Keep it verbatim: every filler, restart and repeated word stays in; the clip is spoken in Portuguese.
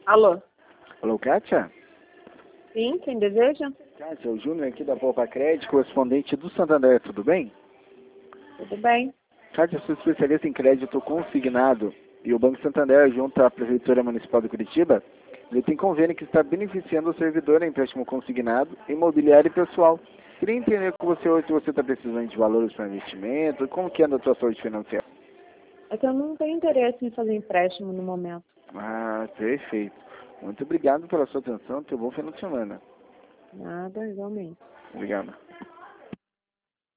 Alô? Alô, Kátia? Sim, quem deseja? Kátia, o Júnior aqui da Poupa Crédito, correspondente do Santander, tudo bem? Tudo bem? Kátia, sou especialista em crédito consignado e o Banco Santander, junto à Prefeitura Municipal de Curitiba, ele tem convênio que está beneficiando o servidor em empréstimo consignado, imobiliário e pessoal. Queria entender com você hoje se você está precisando de valores para investimento, como que anda a sua saúde financeira? É que eu não tenho interesse em fazer empréstimo no momento. Ah, perfeito. Muito obrigado pela sua atenção, tenha um bom final de semana. Nada, igualmente. Obrigado.